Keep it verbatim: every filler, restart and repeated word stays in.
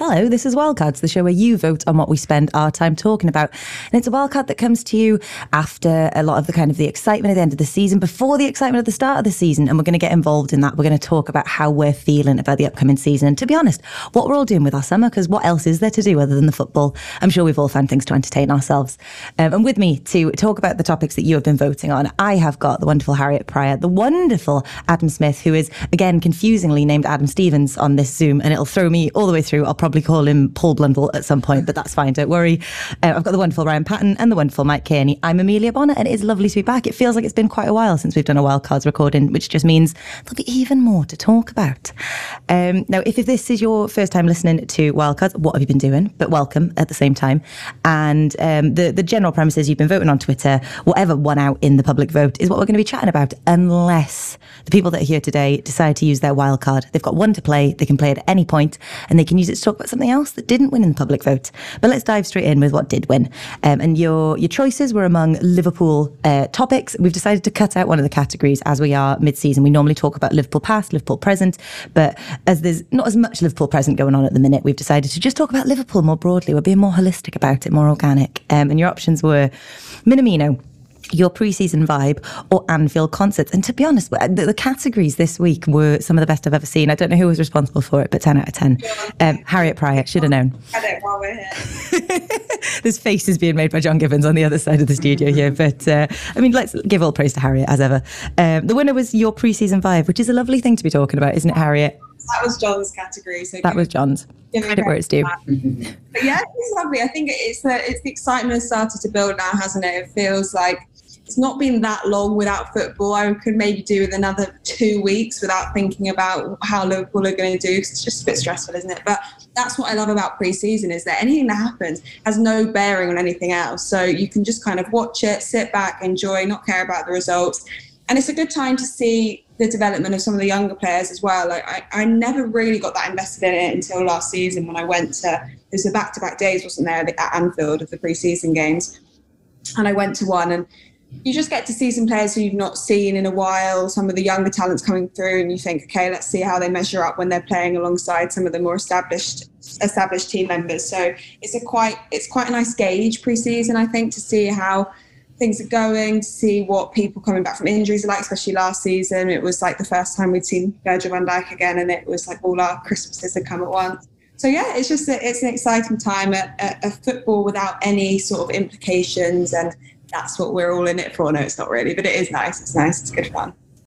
Hello, this is Wildcards, the show where you vote on what we spend our time talking about. And it's a wildcard that comes to you after a lot of the kind of the excitement at the end of the season, before the excitement at the start of the season. And we're going to get involved in that. We're going to talk about how we're feeling about the upcoming season. And to be honest, what we're all doing with our summer, because what else is there to do other than the football? I'm sure we've all found things to entertain ourselves. Um, and with me to talk about the topics that you have been voting on, I have got the wonderful Harriet Pryor, the wonderful Adam Smith, who is, again, confusingly named Adam Stevens on this Zoom, and it'll throw me all the way through. I'll probably call him Paul Blundell at some point, but that's fine, don't worry. Uh, I've got the wonderful Ryan Patton and the wonderful Mike Kearney. I'm Amelia Bonner, and it is lovely to be back. It feels like it's been quite a while since we've done a Wildcards recording, which just means there'll be even more to talk about. Um, now, if, if this is your first time listening to Wildcards, what have you been doing? But welcome at the same time. And um, the, the general premise is you've been voting on Twitter. Whatever won out in the public vote is what we're going to be chatting about, unless the people that are here today decide to use their wildcard. They've got one to play. They can play at any point, and they can use it to talk about something else that didn't win in the public vote. But let's dive straight in with what did win. Um, and your your choices were among Liverpool uh, topics. We've decided to cut out one of the categories as we are mid-season. We normally talk about Liverpool past, Liverpool present, but as there's not as much Liverpool present going on at the minute, we've decided to just talk about Liverpool more broadly. We're being more holistic about it, more organic. Um, and your options were Minamino, your pre-season vibe, or Anfield concerts. And to be honest, the, the categories this week were some of the best I've ever seen. I don't know who was responsible for it, but ten out of ten. Um, Harriet Pryor, should have known. Edit while we're here. This face is being made by John Gibbons on the other side of the studio here. But uh, I mean, let's give all praise to Harriet as ever. Um, the winner was your pre-season vibe, which is a lovely thing to be talking about, isn't it, Harriet? That was John's category. So that was John's. Credit where it's due. But yeah, it's lovely. I think it's the, it's the excitement has started to build now, hasn't it? It feels like it's not been that long without football. I could maybe do with another two weeks without thinking about how Liverpool are going to do. It's just a bit stressful, isn't it? But that's what I love about pre-season, is that anything that happens has no bearing on anything else. So you can just kind of watch it, sit back, enjoy, not care about the results. And it's a good time to see the development of some of the younger players as well. Like I, I never really got that invested in it until last season when I went to, it was the back-to-back days, wasn't there, at Anfield of the pre-season games. And I went to one, and you just get to see some players who you've not seen in a while, some of the younger talents coming through, and you think, okay, let's see how they measure up when they're playing alongside some of the more established established team members. So it's a quite it's quite a nice gauge pre-season, I think, to see how things are going, to see what people coming back from injuries are like, especially last season. It was like the first time we'd seen Virgil van Dijk again, and it was like all our Christmases had come at once. So yeah, it's just a, it's an exciting time, a, a, a football without any sort of implications, and that's what we're all in it for. No, it's not really, but it is nice. It's nice. It's good fun.